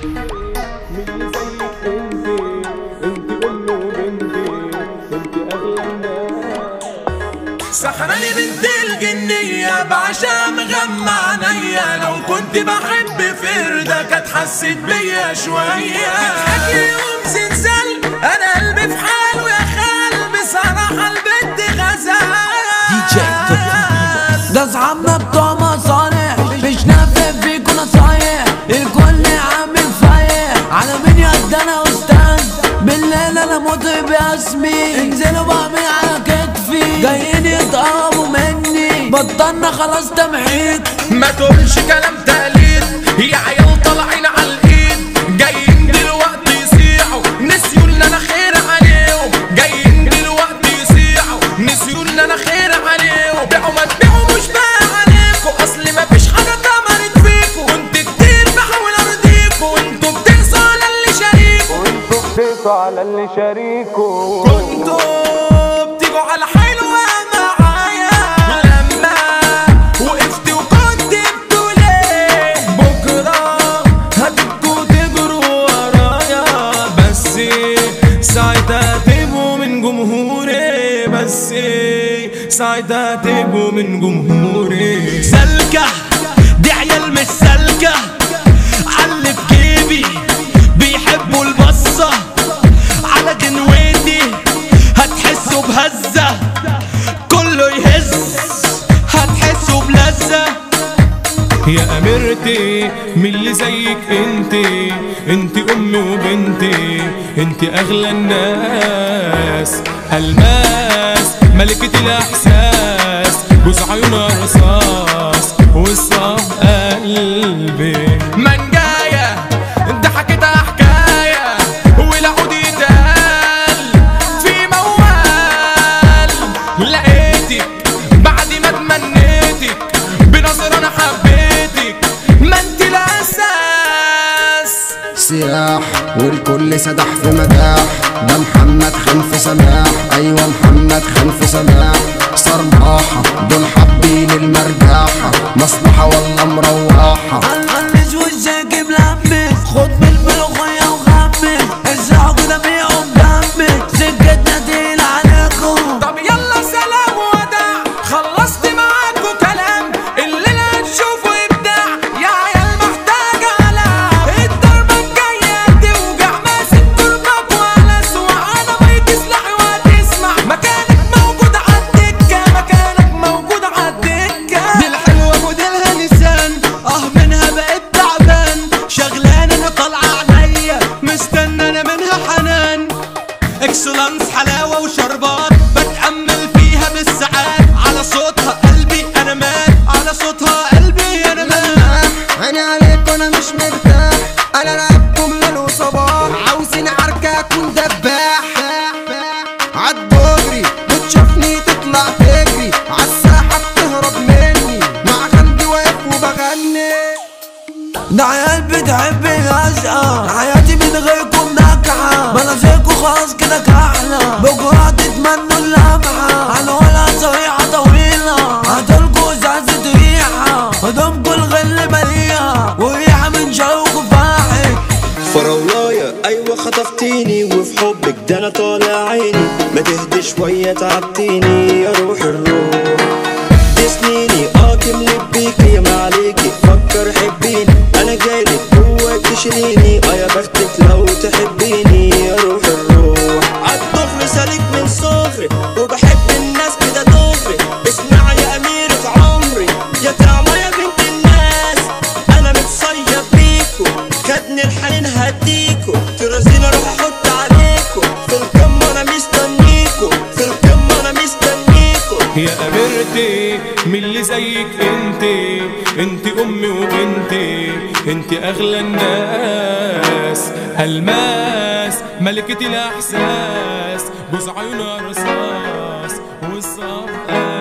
مين زيك انت امي وبنتي، انت اغلى الناس. سحراني بنت الجنية بعشا مغمى عينيا، لو كنت بحب فردة كانت حسيت بيا شوية. بتحكي يوم زلزال انا قلبي في حاله يا خال، بصراحة البنت غزال. ده اصحابنا بتوع مصالح، مش نافع فيكوا نصايح، الكل عامل فايح على مين يا انا استاذ. بالليل انا مطرب باسمي، انزلوا بقى من على كتفي، جايين يتقربوا مني، بطلنا خلاص تمحيط. ما تقولش كلام تقليد يا عيال طالعين على الايد، جايين دلوقتي يصيحوا نسيوا ان انا خير عليهم، جايين دلوقتي يصيحوا نسيوا ان انا خير عليهم. بيعوا ما تبيعوا مش باقي عليكوا، اصل مفيش حاجه اتمرت فيكوا، كنت كتير بحاول ارضيكوا وانتوا بتقسوا على اللي شاريكوا، على اللي شاريكوا. كنتوا بتيجوا على حلوة معايا لما وقفت وكنت بتقولي بكرة هتبقوا تجروا ورايا، بس ساعتها تبقوا من جمهوري، بس ساعتها تبقوا من جمهوري. سلكة دي عيال مش سلكة، علي في جيبي بيحبوا البصة، على جنويتي هتحسوا بهزة، كله يهز هتحسوا بلذة. يا أميرتي مين اللي زيك انت امي وبنتي، انت اغلى الناس. الماس ملكة الاحساس، جوز عيونها رصاص وصاف قلبي. منجاية ضحكتها حكاية والعود يتقال في موال، لقيتك بعد ما تمنيتك بنظر انا حبيتك، ما انت الاساس. سياح والكل سدح في مداح، ده محمد خلف سماح، ايوه محمد خلف سماح. صرباحة دول حابين المرجاحة، مصلحة ولا مروحة. غمس وشك ملمس، خد بالملوخية وغمس، ازرعوا كده بيعوا مجمس، سكتنا تقيلة عليكم. طب يلا سلام وداع، خلصت معاكوا كلام، الليلة هتشوفوا ابداع، يا عيال محتاجة علام. الضربة الجاية توجع، ماسك تربك ولا سوع، انا مايك سلاحي وهتسمع، مكانك موجود عالدكة، مكانك موجود عالدكة. دي الحلوة موديلها نيسان، منها بقيت تعبان، شغلان انا طالعة عينيا، مستنى انا منها حنان. اكسلانس حلاوة وشربات، بتأمل فيها بالساعات، على صوتها قلبي انا مات، على صوتها قلبي انا مات. عيني عليك وانا مش مرتاح، انا راقبكم ليل وصباح، عاوزين عركة اكون دباح. عالدغري بتشوفني تطلع تجري، عالساحة بتهرب مني، مع غنبي واقف وبغني. ده عيال بتحب الأزقة، حياتي من غيركم ناجحة، مناظركوا خلاص كده كحلة، بكرة هتتمنوا اللمحة، هنقولها صريحة طويلة، هاتولكوا ازازة ريحة، هدومكوا الغل مليئة، وريحة من شعركوا فاحت. فراولايا ايوه خطفتيني، وفي حبك ده انا طالع عيني، ما تهدي شوية تعبتيني يا روح الروح. دي سنيني كملت بيكي ما عليكي، فكر حبيني، انا جايلك جواك تشيليني، يا بختك لو تحبيني يا روح الروح. عالدغري سالك من صغري، وبحب الناس كده دغري، اسمع يا أميرة عمري، يا طعمة يا بنت الناس، انا متصيب بيكو، خدني الحنين هديكو، ترازيني اروح احط عليكو، في القمة انا مستنيكو، في القمة انا مستنيكو. يا أميرتي مين اللي زيك انت امي وبنتي، انت اغلى الناس. الماس ملكة الاحساس، جوز عيونها رصاص والصف